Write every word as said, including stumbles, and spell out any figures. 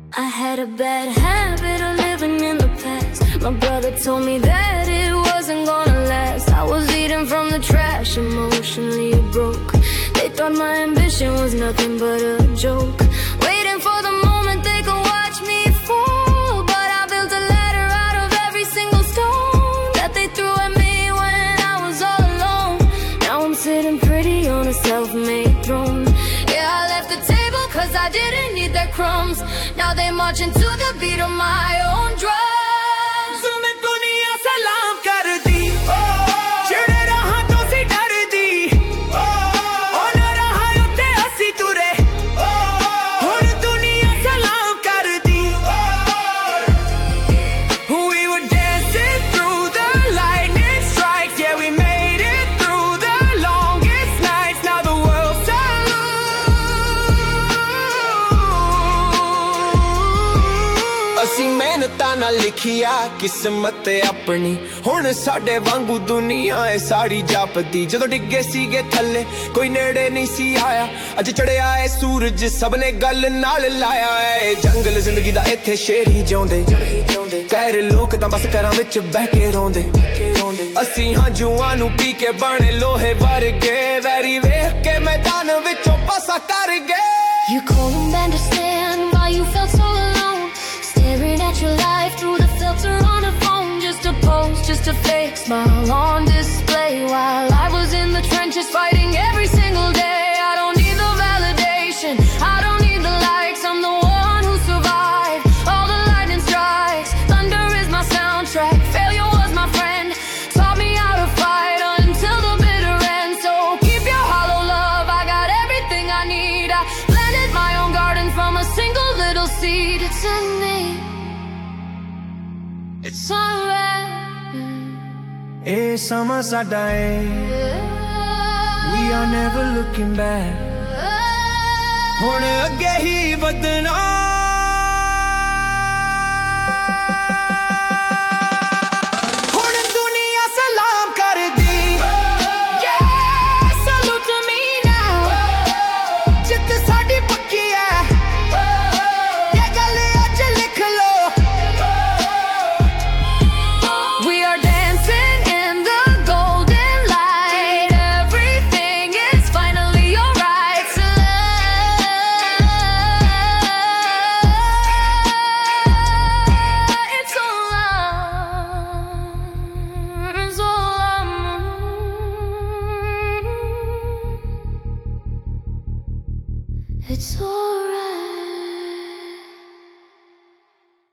I had a bad habit of living in the past. My brother told me that it wasn't gonna last. I was eating from the trash, emotionally broke. They thought my ambition was nothing but a joke, waiting for the moment they could watch me fall. But I built a ladder out of every single stone that they threw at me when I was all alone. Now I'm sitting pretty on a self-made throne. Yeah, I left the table cause I didn't need their crumbs. Now they marching to the beat of my own drums. तुम्हें दुनिया सलाम कर दी, चिड़े राहों से डर दी, और न रहा उते हंसी तुरे, और दुनिया सलाम कर दी. We were dancing through the lightning strikes, yeah we made it through the longest nights. Now the world salute. ਅਸੀਂ ਮਿਹਨਤਾਂ ਨਾਲ ਲਿਖਿਆ ਕਿਸਮਤ ਆਪਣੀ, ਹੁਣ ਸਾਡੇ ਵਾਂਗੂ ਦੁਨੀਆ ਏ ਸਾਰੀ ਜਾਪਦੀ. ਜਦੋਂ ਡਿੱਗੇ ਸੀਗੇ ਥੱਲੇ ਕੋਈ ਨੇੜੇ ਨਹੀਂ ਸੀ ਆਇਆ, ਅੱਜ ਚੜਿਆ ਏ ਸੂਰਜ ਸਭ ਨੇ ਗੱਲ ਨਾਲ ਲਾਇਆ ਏ. ਜੰਗਲ ਜ਼ਿੰਦਗੀ ਦਾ ਇੱਥੇ ਸ਼ੇਰ ਹੀ ਜਿਉਂਦੇ, ਕਹਿ ਲੋਕ ਤਾਂ ਬਸ ਘਰਾਂ ਵਿੱਚ ਬਹਿ ਕੇ ਰੋਂਦੇ. ਅਸੀਂ ਹਾਂ ਜੂਆਂ ਨੂੰ ਪੀ ਕੇ ਬਣੇ ਲੋਹੇ ਵਰਗੇ, ਵੈਰੀ ਵੇਖ ਕੇ ਮੈਦਾਨ ਵਿੱਚੋਂ ਪਾਸਾ ਕਰ ਗਏ. You couldn't understand why you felt so alone, staring at your life through the filter on a phone. Just a pose, just a fake smile on display, while I was in the trenches fighting every single day. I don't need the validation, I don't need the likes, I'm the one who survived all the lightning strikes. Thunder is my soundtrack, failure was my friend, taught me how to fight until the bitter end. So keep your hollow love, I got everything I need. I planted my own garden from a single little seed. It's in me, it's somewhere. ਇਹ ਸਮਾਂ ਸਾਡਾ ਏ, we are never looking back. ਹੁਣ ਅੱਗੇ ਹੀ ਵਧਣਾ